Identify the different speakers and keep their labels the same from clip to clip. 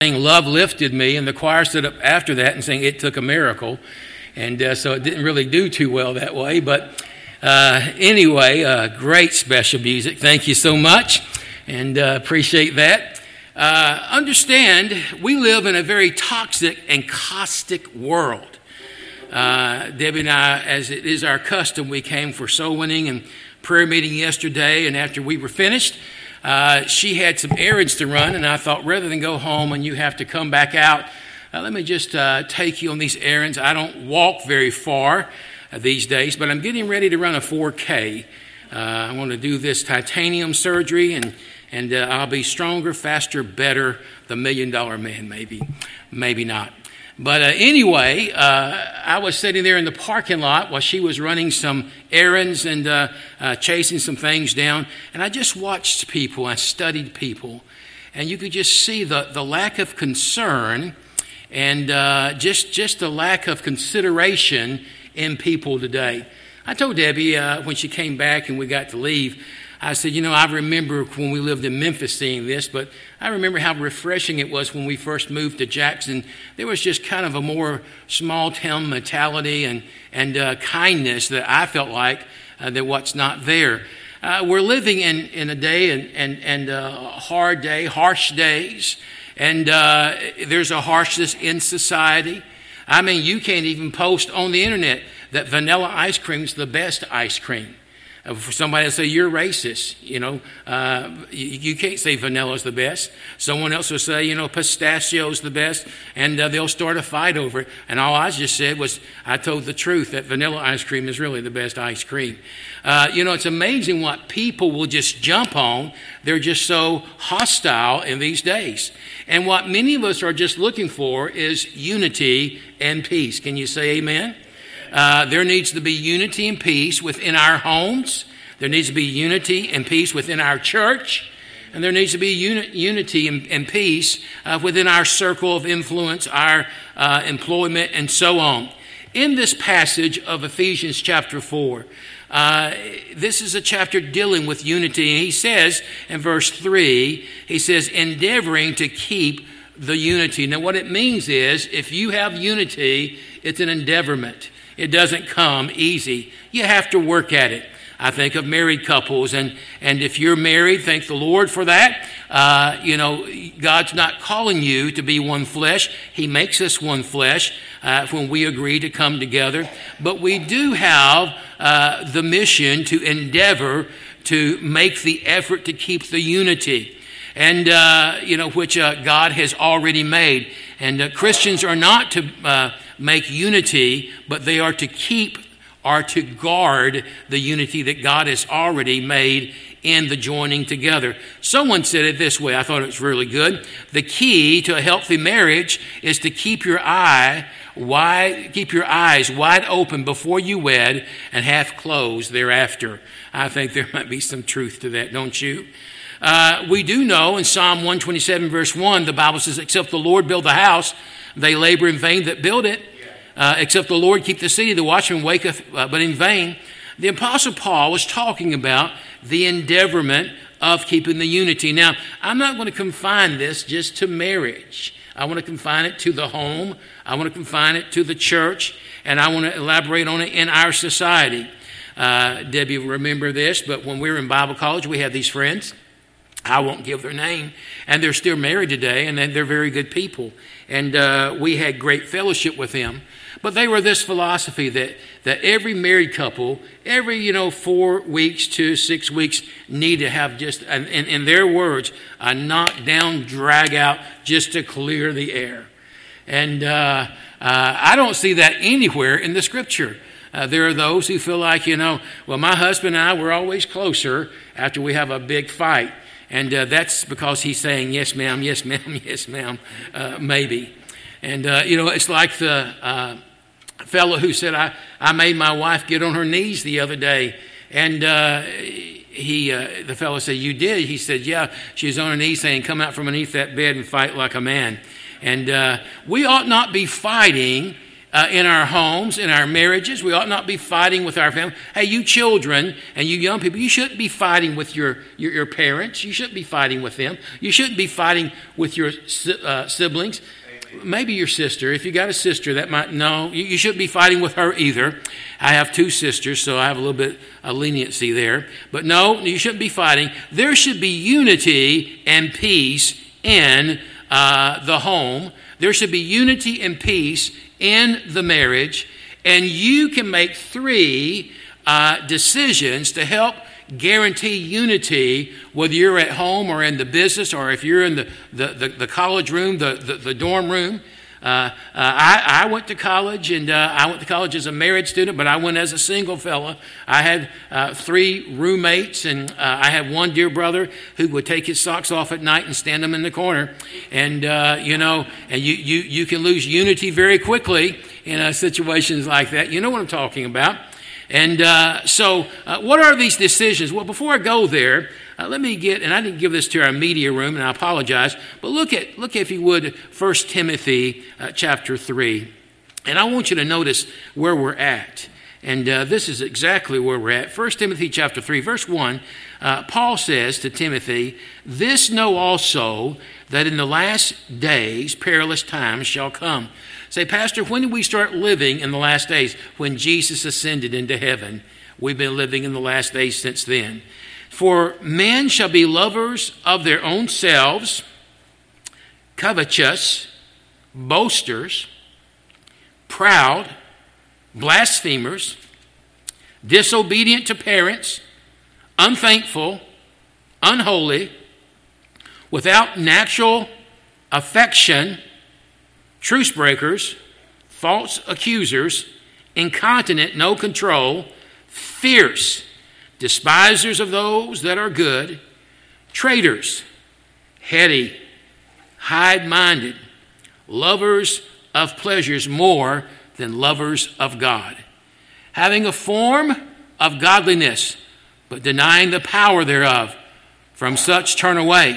Speaker 1: Love Lifted Me, and the choir stood up after that and sang It Took a Miracle. And so it didn't really do too well that way. But anyway, great special music. Thank you so much, and appreciate that. Understand, we live in a very toxic and caustic world. Debbie and I, as it is our custom, we came for soul winning and prayer meeting yesterday, and after we were finished, she had some errands to run, and I thought rather than go home and you have to come back out, let me just take you on these errands. I don't walk very far these days, but I'm getting ready to run a 4K. I want to do this titanium surgery, and I'll be stronger, faster, better, the $1 million man, maybe not. But anyway, I was sitting there in the parking lot while she was running some errands and chasing some things down. And I just watched people. I studied people. And you could just see the lack of concern and just the lack of consideration in people today. I told Debbie when she came back and we got to leave, I said, I remember when we lived in Memphis seeing this, but I remember how refreshing it was when we first moved to Jackson. There was just kind of a more small town mentality and kindness that I felt like that what's not there. We're living in a day and a hard day, harsh days, and there's a harshness in society. I mean, you can't even post on the internet that vanilla ice cream is the best ice cream. For somebody to say you're racist, you can't say vanilla is the best. Someone else will say, pistachio is the best, and they'll start a fight over it. And all I just said was I told the truth that vanilla ice cream is really the best ice cream. It's amazing what people will just jump on. They're just so hostile in these days. And what many of us are just looking for is unity and peace. Can you say amen? There needs to be unity and peace within our homes. There needs to be unity and peace within our church. And there needs to be unity and peace within our circle of influence, our employment, and so on. In this passage of Ephesians chapter 4, this is a chapter dealing with unity. And he says in verse 3, he says, endeavoring to keep the unity. Now what it means is if you have unity, it's an endeavorment. It doesn't come easy. You have to work at it. I think of married couples, and if you're married, thank the Lord for that. God's not calling you to be one flesh. He makes us one flesh when we agree to come together. But we do have the mission to endeavor to make the effort to keep the unity, and which God has already made. And Christians are not to make unity, but they are to keep or to guard the unity that God has already made in the joining together. Someone said it this way. I thought it was really good. The key to a healthy marriage is to keep your eyes wide open before you wed and half closed thereafter. I think there might be some truth to that, don't you? We do know in Psalm 127 verse 1, the Bible says, except the Lord build the house, they labor in vain that build it. Except the Lord keep the city, the watchman waketh, but in vain. The Apostle Paul was talking about the endeavorment of keeping the unity. Now, I'm not going to confine this just to marriage. I want to confine it to the home. I want to confine it to the church. And I want to elaborate on it in our society. Debbie will remember this, but when we were in Bible college, we had these friends. I won't give their name. And they're still married today, and they're very good people. And we had great fellowship with them. But they were this philosophy that every married couple, every 4 weeks to 6 weeks, need to have just, in their words, a knock-down, drag-out just to clear the air. And I don't see that anywhere in the Scripture. There are those who feel like, well, my husband and I, we're always closer after we have a big fight. And that's because he's saying, yes, ma'am, yes, ma'am, yes, ma'am, maybe. And, it's like the fellow who said, I made my wife get on her knees the other day. And the fellow said, you did? He said, yeah. She was on her knees saying, come out from beneath that bed and fight like a man. And we ought not be fighting in our homes, in our marriages. We ought not be fighting with our family. Hey, you children and you young people, you shouldn't be fighting with your parents. You shouldn't be fighting with them. You shouldn't be fighting with your siblings. Maybe your sister. If you got a sister, you shouldn't be fighting with her either. I have 2 sisters, so I have a little bit of leniency there. But no, you shouldn't be fighting. There should be unity and peace in the home. There should be unity and peace in the marriage. And you can make 3 decisions to help guarantee unity, whether you're at home or in the business, or if you're in the college room, the dorm room. I went to college, and I went to college as a married student, but I went as a single fella. I had 3 roommates, and I had one dear brother who would take his socks off at night and stand them in the corner. And you can lose unity very quickly in situations like that. You know what I'm talking about. And so what are these decisions? Well, before I go there, let me and I didn't give this to our media room, and I apologize, but look if you would, 1 Timothy chapter 3. And I want you to notice where we're at. And this is exactly where we're at. 1 Timothy chapter 3, verse 1, Paul says to Timothy, "This know also, that in the last days perilous times shall come." Say, Pastor, when did we start living in the last days? When Jesus ascended into heaven. We've been living in the last days since then. "For men shall be lovers of their own selves, covetous, boasters, proud, blasphemers, disobedient to parents, unthankful, unholy, without natural affection, truce breakers, false accusers, incontinent, no control, fierce, despisers of those that are good, traitors, heady, high-minded, lovers of pleasures more than lovers of God, having a form of godliness, but denying the power thereof. From such turn away.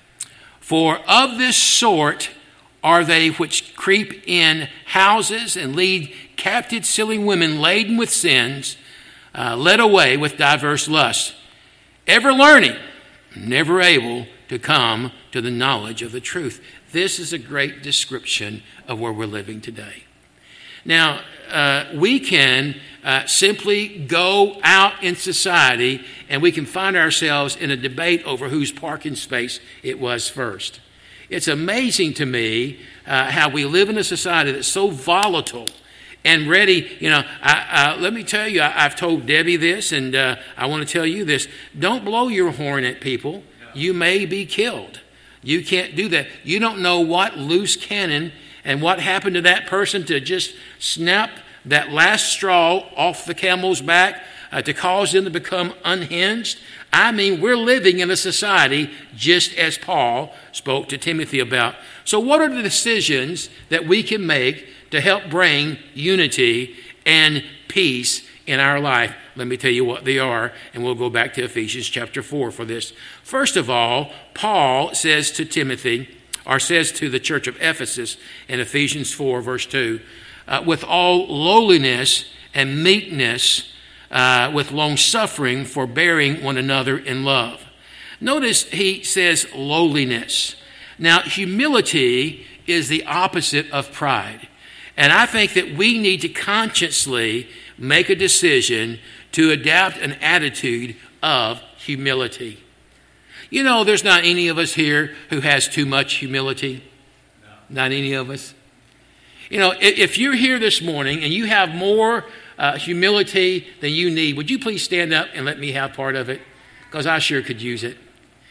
Speaker 1: For of this sort are they which creep in houses and lead captive silly women laden with sins, led away with diverse lusts, ever learning, never able to come to the knowledge of the truth. This is a great description of where we're living today. Now, we can simply go out in society and we can find ourselves in a debate over whose parking space it was first. It's amazing to me how we live in a society that's so volatile and ready. Let me tell you, I've told Debbie this, and I want to tell you this. Don't blow your horn at people. You may be killed. You can't do that. You don't know what loose cannon and what happened to that person to just snap that last straw off the camel's back to cause them to become unhinged. I mean, we're living in a society just as Paul spoke to Timothy about. So what are the decisions that we can make to help bring unity and peace in our life? Let me tell you what they are, and we'll go back to Ephesians chapter 4 for this. First of all, Paul says to Timothy, or says to the church of Ephesus in Ephesians 4, verse 2, with all lowliness and meekness, with long-suffering, forbearing one another in love. Notice he says lowliness. Now, humility is the opposite of pride. And I think that we need to consciously make a decision to adopt an attitude of humility. You know, there's not any of us here who has too much humility. No. Not any of us. You know, if you're here this morning and you have more humility than you need, would you please stand up and let me have part of it? Because I sure could use it.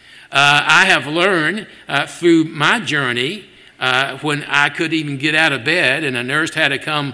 Speaker 1: I have learned through my journey when I couldn't even get out of bed and a nurse had to come,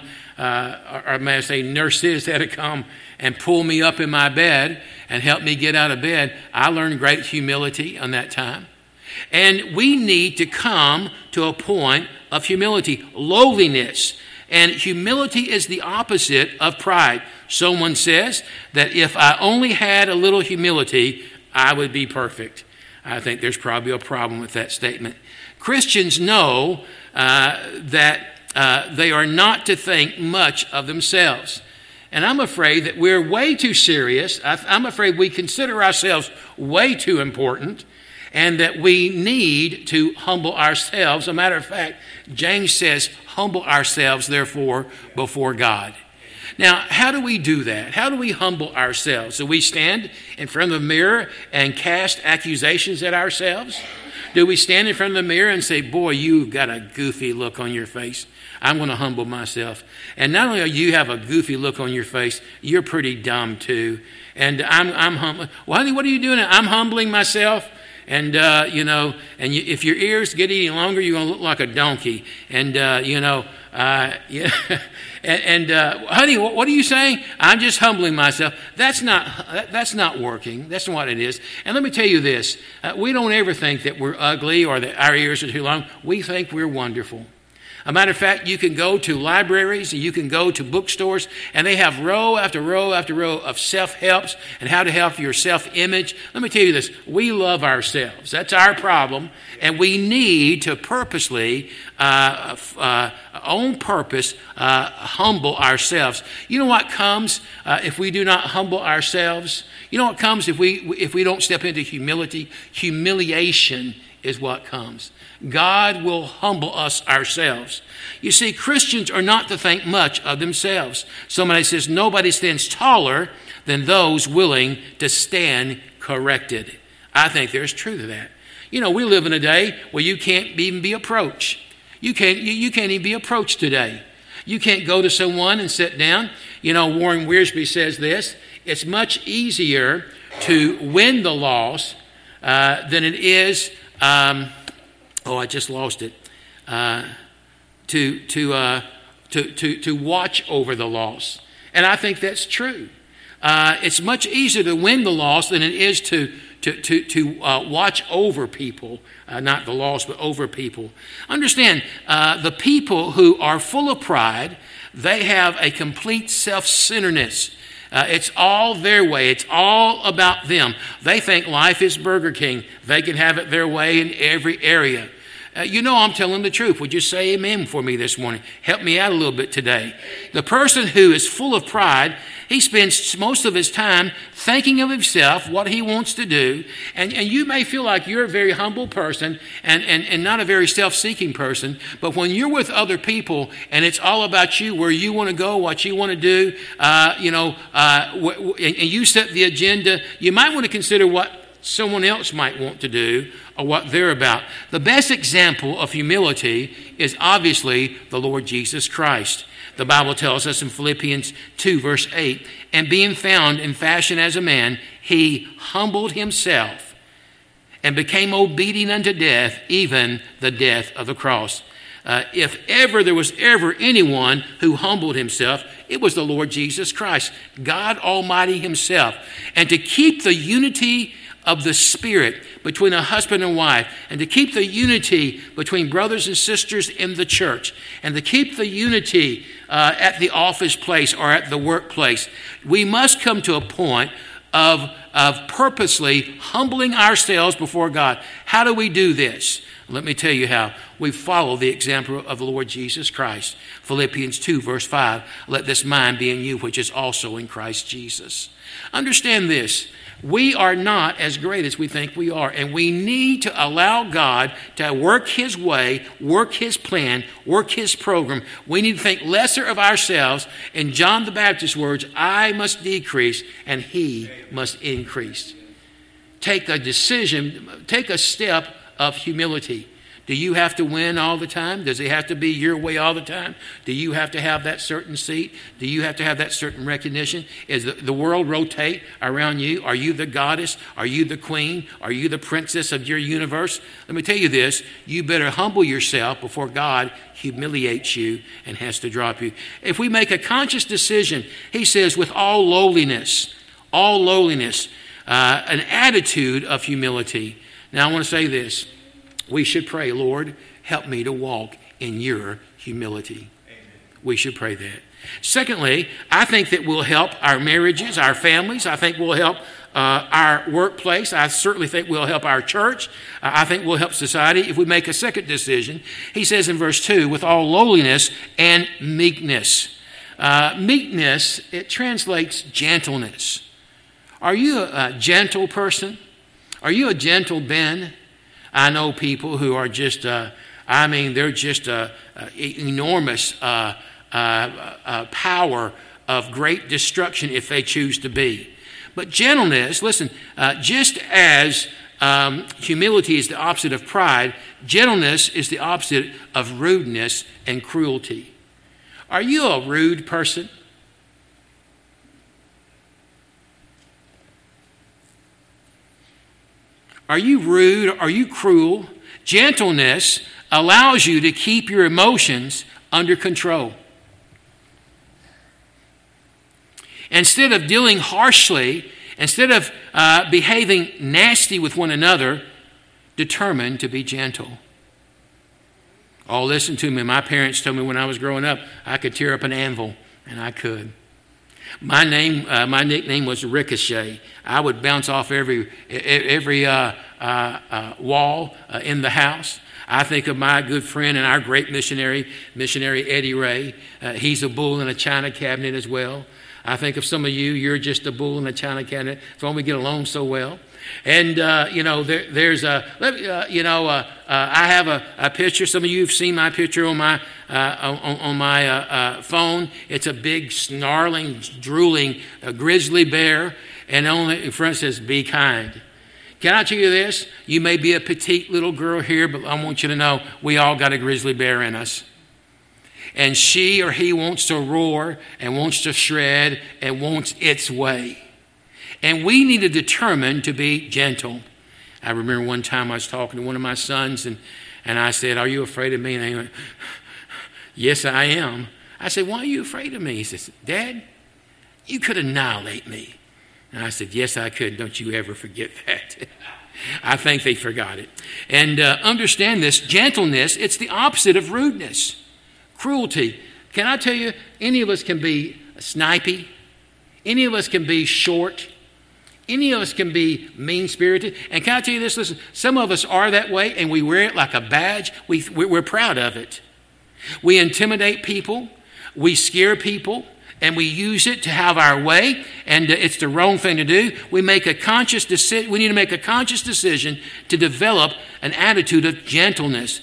Speaker 1: or may I say nurses had to come and pull me up in my bed and help me get out of bed. I learned great humility on that time. And we need to come to a point of humility, lowliness. And humility is the opposite of pride. Someone says that if I only had a little humility, I would be perfect. I think there's probably a problem with that statement. Christians know that They are not to think much of themselves. And I'm afraid that we're way too serious. I'm afraid we consider ourselves way too important, and that we need to humble ourselves. As a matter of fact, James says, humble ourselves, therefore, before God. Now, how do we do that? How do we humble ourselves? Do we stand in front of the mirror and cast accusations at ourselves? Do we stand in front of the mirror and say, boy, you've got a goofy look on your face. I'm going to humble myself. And not only do you have a goofy look on your face, you're pretty dumb too. And I'm humbling. Well, honey, what are you doing? I'm humbling myself. And, if your ears get any longer, you're going to look like a donkey. And, honey, what are you saying? I'm just humbling myself. That's not working. That's not what it is. And let me tell you this. We don't ever think that we're ugly or that our ears are too long. We think we're wonderful. A matter of fact, you can go to libraries, you can go to bookstores, and they have row after row after row of self-helps and how to help your self-image. Let me tell you this. We love ourselves. That's our problem. And we need to purposely, on purpose, humble ourselves. You know what comes if we do not humble ourselves? You know what comes if we don't step into humility? Humiliation is what comes. God will humble us ourselves. You see, Christians are not to think much of themselves. Somebody says, nobody stands taller than those willing to stand corrected. I think there's truth to that. You know, we live in a day where you can't even be approached. You can't even be approached today. You can't go to someone and sit down. You know, Warren Wiersbe says this: it's much easier to win the loss than it is I just lost it. To watch over the loss, and I think that's true. It's much easier to win the loss than it is to watch over people, not the loss, but over people. Understand, the people who are full of pride, they have a complete self-centeredness. It's all their way. It's all about them. They think life is Burger King. They can have it their way in every area. I'm telling the truth. Would you say amen for me this morning? Help me out a little bit today. The person who is full of pride, he spends most of his time thinking of himself, what he wants to do. And you may feel like you're a very humble person and not a very self-seeking person. But when you're with other people and it's all about you, where you want to go, what you want to do, and you set the agenda, you might want to consider what someone else might want to do or what they're about. The best example of humility is obviously the Lord Jesus Christ. The Bible tells us in Philippians 2, verse 8, and being found in fashion as a man, he humbled himself and became obedient unto death, even the death of the cross. If ever there was ever anyone who humbled himself, it was the Lord Jesus Christ, God Almighty himself. And to keep the unity of the Spirit between a husband and wife, and to keep the unity between brothers and sisters in the church, and to keep the unity at the office place or at the workplace, we must come to a point of purposely humbling ourselves before God. How do we do this? Let me tell you how. We follow the example of the Lord Jesus Christ. Philippians 2, verse 5, let this mind be in you, which is also in Christ Jesus. Understand this. We are not as great as we think we are, and we need to allow God to work his way, work his plan, work his program. We need to think lesser of ourselves. In John the Baptist's words, I must decrease and he must increase. Take a decision, take a step of humility. Do you have to win all the time? Does it have to be your way all the time? Do you have to have that certain seat? Do you have to have that certain recognition? Is the world rotate around you? Are you the goddess? Are you the queen? Are you the princess of your universe? Let me tell you this. You better humble yourself before God humiliates you and has to drop you. If we make a conscious decision, he says, with all lowliness, an attitude of humility. Now I want to say this. We should pray, Lord, help me to walk in your humility. Amen. We should pray that. Secondly, I think that will help our marriages, our families. I think will help our workplace. I certainly think we'll help our church. I think we'll help society if we make a second decision. He says in verse 2, with all lowliness and meekness. Meekness, it translates gentleness. Are you a gentle person? Are you a gentle Ben? I know people who are just, they're just enormous power of great destruction if they choose to be. But gentleness, listen, just as humility is the opposite of pride, gentleness is the opposite of rudeness and cruelty. Are you a rude person? Are you rude? Are you cruel? Gentleness allows you to keep your emotions under control. Instead of dealing harshly, instead of behaving nasty with one another, determine to be gentle. Oh, listen to me. My parents told me when I was growing up, I could tear up an anvil, and I could. My nickname was Ricochet. I would bounce off every wall in the house. I think of my good friend and our great missionary Eddie Ray. He's a bull in a china cabinet as well. I think of some of you, you're just a bull in a china cabinet. That's why we get along so well. And, I have a picture. Some of you have seen my picture on my phone. It's a big, snarling, drooling grizzly bear. And on the front says, be kind. Can I tell you this? You may be a petite little girl here, but I want you to know we all got a grizzly bear in us. And she or he wants to roar and wants to shred and wants its way. And we need to determine to be gentle. I remember one time I was talking to one of my sons and I said, are you afraid of me? And he went, yes, I am. I said, why are you afraid of me? He says, Dad, you could annihilate me. And I said, yes, I could. Don't you ever forget that. I think they forgot it. And understand this, gentleness, it's the opposite of rudeness. Cruelty. Can I tell you, any of us can be snipey. Any of us can be short. Any of us can be mean-spirited. And can I tell you this? Listen, some of us are that way and we wear it like a badge. We're proud of it. We intimidate people. We scare people. And we use it to have our way. And it's the wrong thing to do. We make a conscious decision. We need to make a conscious decision to develop an attitude of gentleness.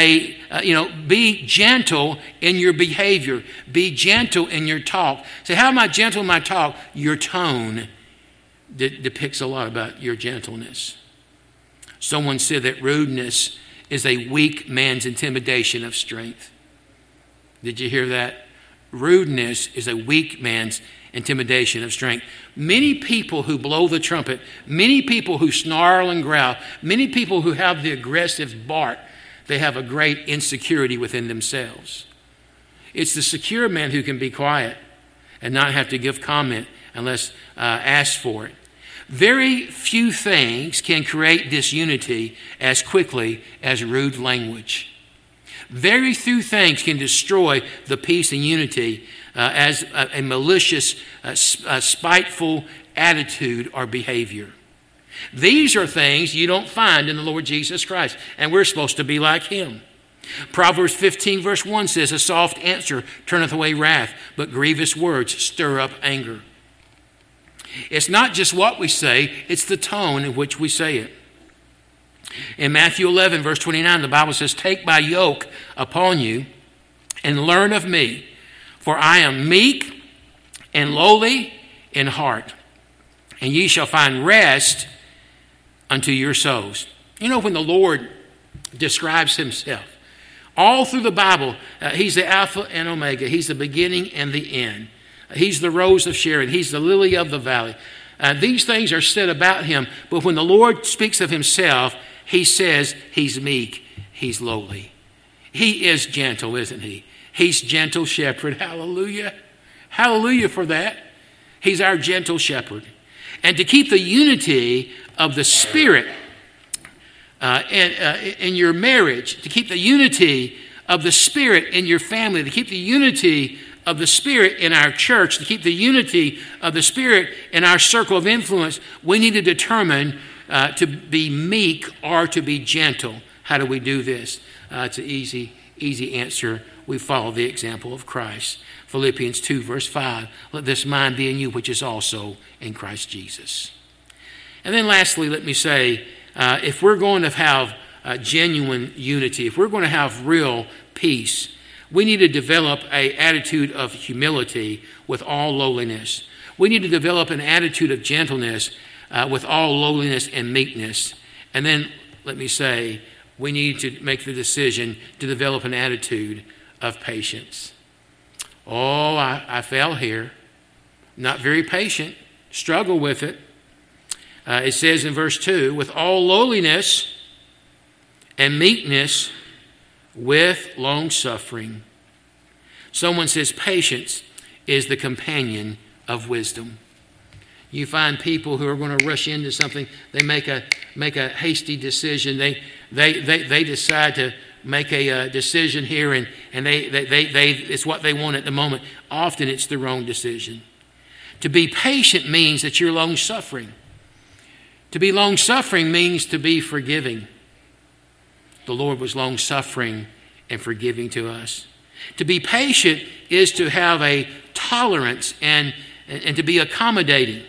Speaker 1: Be gentle in your behavior. Be gentle in your talk. Say, how am I gentle in my talk? Your tone depicts a lot about your gentleness. Someone said that rudeness is a weak man's intimidation of strength. Did you hear that? Rudeness is a weak man's intimidation of strength. Many people who blow the trumpet, many people who snarl and growl, many people who have the aggressive bark, they have a great insecurity within themselves. It's the secure man who can be quiet and not have to give comment unless asked for it. Very few things can create disunity as quickly as rude language. Very few things can destroy the peace and unity as a malicious, spiteful attitude or behavior. These are things you don't find in the Lord Jesus Christ, and we're supposed to be like him. Proverbs 15 verse 1 says, a soft answer turneth away wrath, but grievous words stir up anger. It's not just what we say, it's the tone in which we say it. In Matthew 11 verse 29, the Bible says, take my yoke upon you and learn of me, for I am meek and lowly in heart, and ye shall find rest unto your souls. You know, when the Lord describes himself, all through the Bible, he's the Alpha and Omega. He's the beginning and the end. He's the rose of Sharon. He's the lily of the valley. These things are said about him, but when the Lord speaks of himself, he says he's meek, he's lowly. He is gentle, isn't he? He's gentle shepherd. Hallelujah. Hallelujah for that. He's our gentle shepherd. And to keep the unity of the Spirit in your marriage, to keep the unity of the Spirit in your family, to keep the unity of the Spirit in our church, to keep the unity of the Spirit in our circle of influence, we need to determine to be meek or to be gentle. How do we do this? It's an easy answer. We follow the example of Christ. Philippians 2, verse 5, let this mind be in you, which is also in Christ Jesus. And then lastly, let me say, if we're going to have genuine unity, if we're going to have real peace, we need to develop an attitude of humility with all lowliness. We need to develop an attitude of gentleness with all lowliness and meekness. And then, let me say, we need to make the decision to develop an attitude of patience. Oh, I fell here. Not very patient. Struggle with it. It says in verse 2, with all lowliness and meekness, with long suffering. Someone says patience is the companion of wisdom. You find people who are going to rush into something. They make a hasty decision. They decide to make a decision here, and they it's what they want at the moment. Often it's the wrong decision. To be patient means that you're long suffering. To be long suffering means to be forgiving. The Lord was long suffering and forgiving to us. To be patient is to have a tolerance and to be accommodating.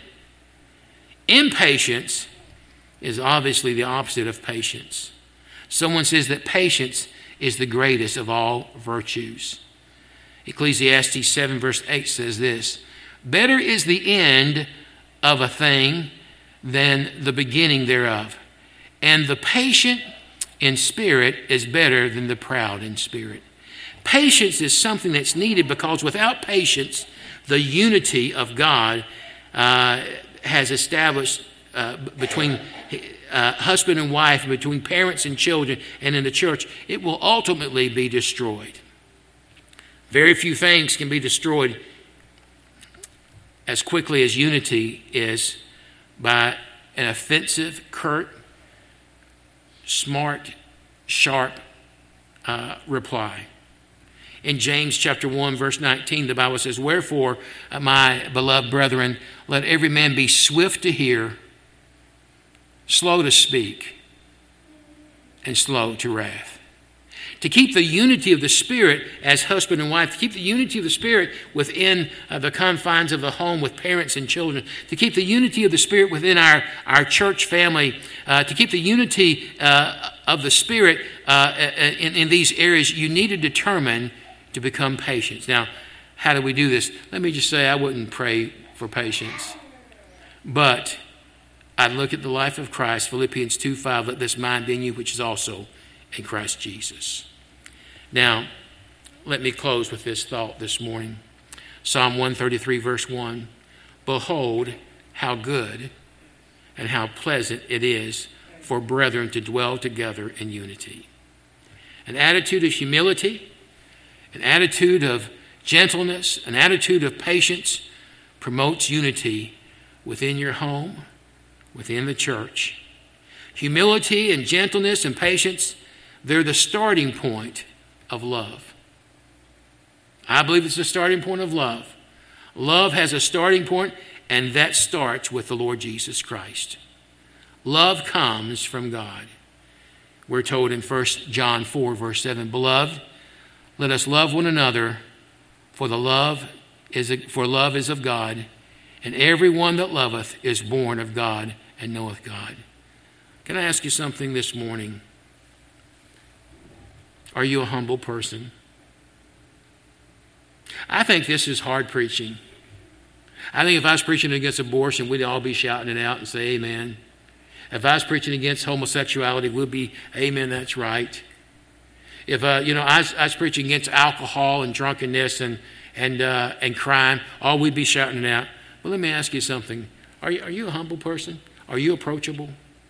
Speaker 1: Impatience is obviously the opposite of patience. Someone says that patience is the greatest of all virtues. Ecclesiastes 7 verse 8 says this, better is the end of a thing than the beginning thereof, and the patient in spirit is better than the proud in spirit. Patience is something that's needed because without patience, the unity of God has established between husband and wife, between parents and children, and in the church, it will ultimately be destroyed. Very few things can be destroyed as quickly as unity is by an offensive, curt, smart, sharp reply. In James chapter 1, verse 19, the Bible says, wherefore, my beloved brethren, let every man be swift to hear, slow to speak, and slow to wrath. To keep the unity of the Spirit as husband and wife, to keep the unity of the Spirit within the confines of the home with parents and children, to keep the unity of the Spirit within our church family, to keep the unity of the Spirit in these areas, you need to determine to become patient. Now, how do we do this? Let me just say, I wouldn't pray for patience. But I look at the life of Christ, Philippians 2:5, let this mind be in you, which is also in Christ Jesus. Now, let me close with this thought this morning. Psalm 133, verse 1, behold, how good and how pleasant it is for brethren to dwell together in unity. An attitude of humility, an attitude of gentleness, an attitude of patience promotes unity within your home, within the church. Humility and gentleness and patience, they're the starting point of love. I believe it's the starting point of love. Love has a starting point, and that starts with the Lord Jesus Christ. Love comes from God. We're told in 1 John 4, verse 7, beloved, let us love one another, for love is of God, and every one that loveth is born of God and knoweth God. Can I ask you something this morning? Are you a humble person? I think this is hard preaching. I think if I was preaching against abortion, we'd all be shouting it out and say, amen. If I was preaching against homosexuality, we'd be, amen, that's right. If I was preaching against alcohol and drunkenness and crime, all we'd be shouting it out. Well, let me ask you something. Are you a humble person? Are you approachable?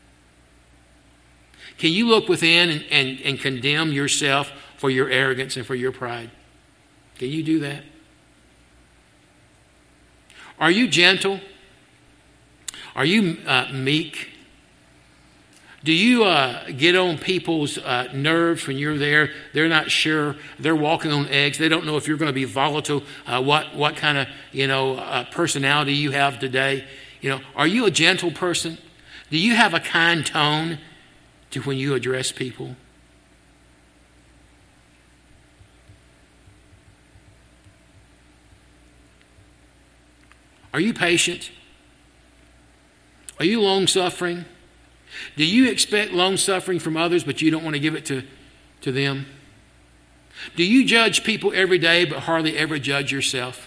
Speaker 1: Can you look within and condemn yourself for your arrogance and for your pride? Can you do that? Are you gentle? Are you meek? Do you get on people's nerves when you're there? They're not sure. They're walking on eggs. They don't know if you're going to be volatile, what kind of personality you have today. Are you a gentle person? Do you have a kind tone to when you address people? Are you patient? Are you long-suffering? Do you expect long-suffering from others, but you don't want to give it to them? Do you judge people every day, but hardly ever judge yourself?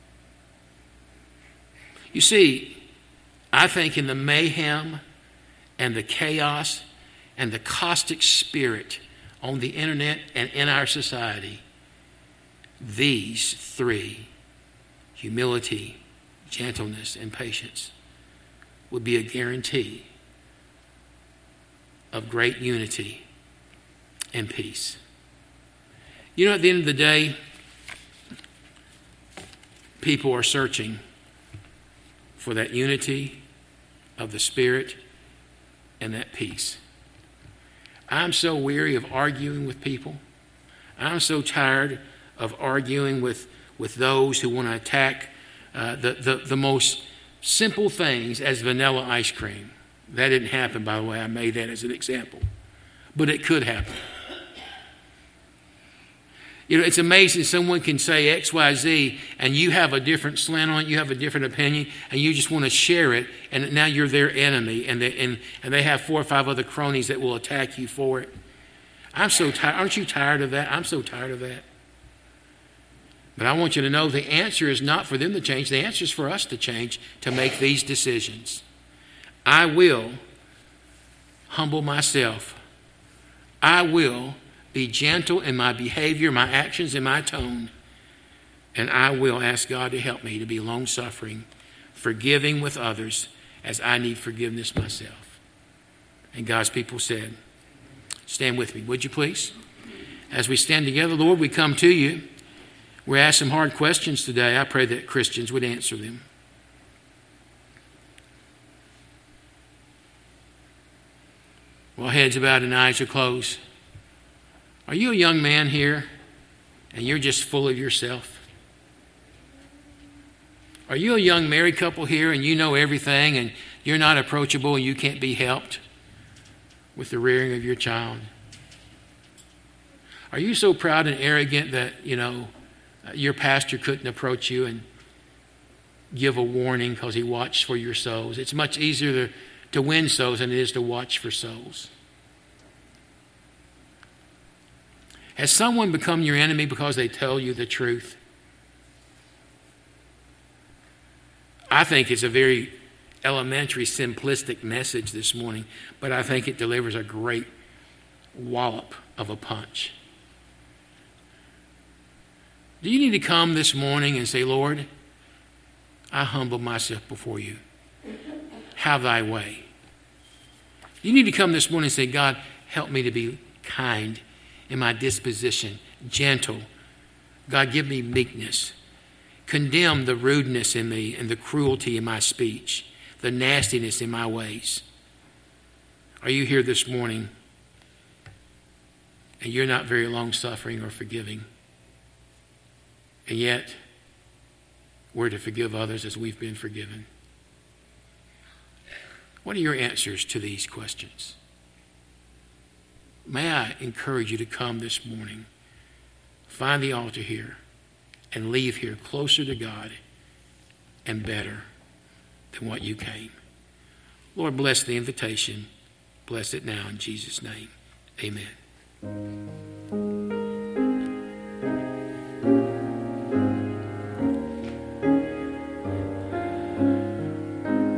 Speaker 1: You see, I think in the mayhem and the chaos and the caustic spirit on the internet and in our society, these three, humility, gentleness, and patience, would be a guarantee of great unity and peace. At the end of the day, people are searching for that unity of the Spirit and that peace. I'm so weary of arguing with people. I'm so tired of arguing with those who want to attack the most simple things as vanilla ice cream. That didn't happen, by the way. I made that as an example. But it could happen. It's amazing someone can say X, Y, Z, and you have a different slant on it, you have a different opinion, and you just want to share it, and now you're their enemy, and they have 4 or 5 other cronies that will attack you for it. I'm so tired. Aren't you tired of that? I'm so tired of that. But I want you to know the answer is not for them to change. The answer is for us to change, to make these decisions. I will humble myself. I will be gentle in my behavior, my actions, and my tone. And I will ask God to help me to be long-suffering, forgiving with others as I need forgiveness myself. And God's people said, stand with me, would you please? As we stand together, Lord, we come to you. We're asked some hard questions today. I pray that Christians would answer them. While heads are bowed and eyes are closed, are you a young man here and you're just full of yourself? Are you a young married couple here and you know everything and you're not approachable and you can't be helped with the rearing of your child? Are you so proud and arrogant that, your pastor couldn't approach you and give a warning because he watched for your souls? It's much easier to win souls than it is to watch for souls. Has someone become your enemy because they tell you the truth? I think it's a very elementary, simplistic message this morning, but I think it delivers a great wallop of a punch. Do you need to come this morning and say, Lord, I humble myself before you. Have thy way. You need to come this morning and say, God, help me to be kind in my disposition, gentle. God, give me meekness. Condemn the rudeness in me and the cruelty in my speech, the nastiness in my ways. Are you here this morning and you're not very long-suffering or forgiving? And yet, we're to forgive others as we've been forgiven. What are your answers to these questions? May I encourage you to come this morning, find the altar here, and leave here closer to God and better than what you came. Lord, bless the invitation. Bless it now in Jesus' name. Amen.